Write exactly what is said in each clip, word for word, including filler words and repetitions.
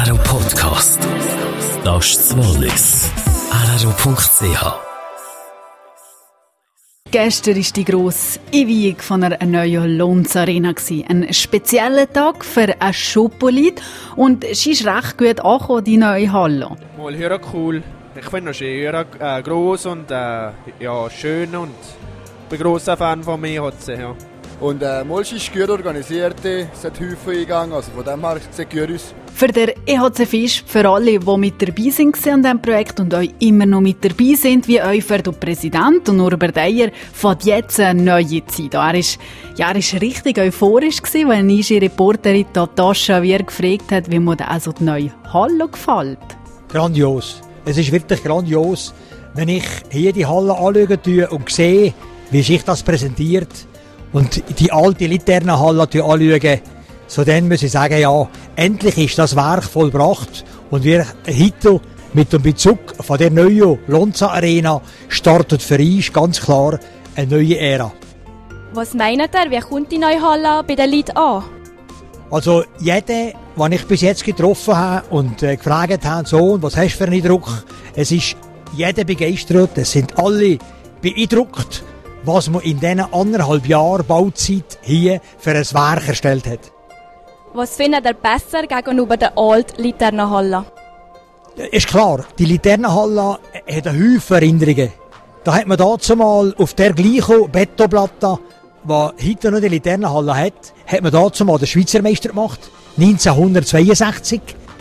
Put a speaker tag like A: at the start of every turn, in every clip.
A: R R O Podcast. Das ist das Wallis. R R O Punkt C H.
B: Gestern war die grosse Einweihung von einer neuen Lonza Arena. Ein spezieller Tag für ein Schopolid. Und sie ist recht gut angekommen, die neue Halle.
C: Mal höher cool. Ich finde es sehr äh, gross und äh, ja, schön. Und ich bin ein grosser Fan von mir. Ja.
D: Und äh, Molsch ist gut organisiert, es hat Häufen eingegangen, also von dem her sieht es gut aus.
B: Für den E H C Fisch, für alle, die mit dabei sind an diesem Projekt und euch immer noch mit dabei sind, wie euch für den Präsident und Norbert Eyer, fängt jetzt eine neue Zeit an. Er ist, ja, er ist richtig euphorisch gewesen, wenn unsere Reporterin Natascha Wier gefragt hat, wie mir also die neue Halle gefällt.
E: Grandios. Es ist wirklich grandios, wenn ich hier die Halle anschaue und sehe, wie sich das präsentiert und die alte Laternenhalle anschaue, so dann muss ich sagen, ja, endlich ist das Werk vollbracht und wir heute mit dem Bezug von der neuen Lonza Arena startet für uns ganz klar eine neue Ära.
F: Was meint ihr, wie kommt die neue Halle bei den Leuten an? Also
E: jeder, den ich bis jetzt getroffen habe und äh, gefragt habe, so, und was hast du für einen Eindruck? Es ist jeder begeistert, es sind alle beeindruckt, was man in diesen anderthalb Jahren Bauzeit hier für ein Werk erstellt hat.
F: Was findet ihr besser gegenüber der alten Laternenhalle?
E: Ist klar, die Laternenhalle hat einen Haufen Erinnerungen. Da hat man dazu mal auf der gleichen Betonplatte, die heute noch die Laternenhalle hat, hat man dazu mal den Schweizer Meister gemacht, neunzehnhundertzweiundsechzig.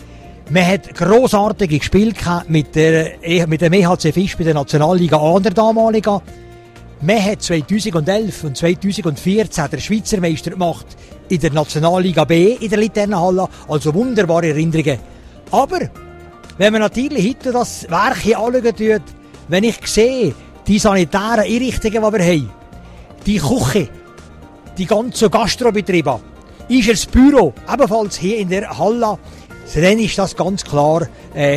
E: Man hat grossartige gespielt mit, der, mit dem E H C Fisch bei der Nationalliga A, der damaligen. Man hat zweitausendelf und zweitausendvierzehn den Schweizer Meister gemacht in der Nationalliga B in der Laternenhalle, also wunderbare Erinnerungen. Aber wenn man natürlich heute das Werk hier anschaut, wenn ich sehe, die sanitären Einrichtungen, die wir haben, die Küche, die ganzen Gastrobetriebe, ist das Büro ebenfalls hier in der Halle, dann ist das ganz klar,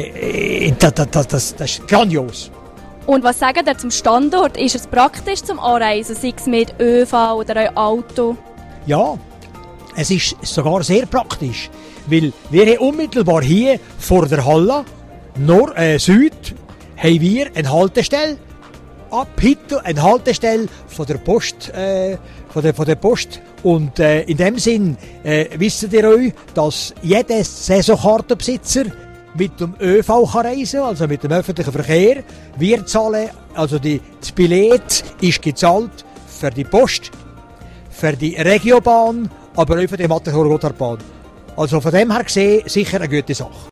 E: äh, das, das, das, das ist grandios.
F: Und was sagt ihr zum Standort? Ist es praktisch zum Anreisen, sei es mit ÖV oder ein Auto?
E: Ja, es ist sogar sehr praktisch, weil wir haben unmittelbar hier vor der Halle, Nord, äh, Süd, haben wir eine Haltestelle, ab heute eine Haltestelle von der Post, äh, von der, von der Post. Und äh, in dem Sinn äh, wisst ihr euch, dass jeder Saisonkartenbesitzer mit dem ÖV kann reisen, also mit dem öffentlichen Verkehr. Wir zahlen, also die, das Billett ist gezahlt für die Post, für die Regiobahn, aber auch für die Matterhorn-Gotthardbahn. Also von dem her gesehen sicher eine gute Sache.